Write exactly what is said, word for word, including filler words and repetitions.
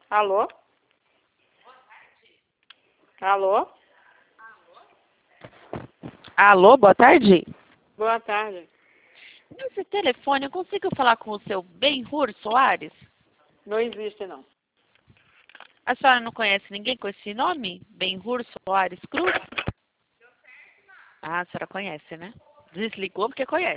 Alô? Alô? Alô, boa tarde. Boa tarde. Nesse telefone eu consigo falar com o seu Ben-Hur Soares? Não existe, não. A senhora não conhece ninguém com esse nome? Ben-Hur Soares Cruz? Ah, a senhora conhece, né? Desligou porque conhece.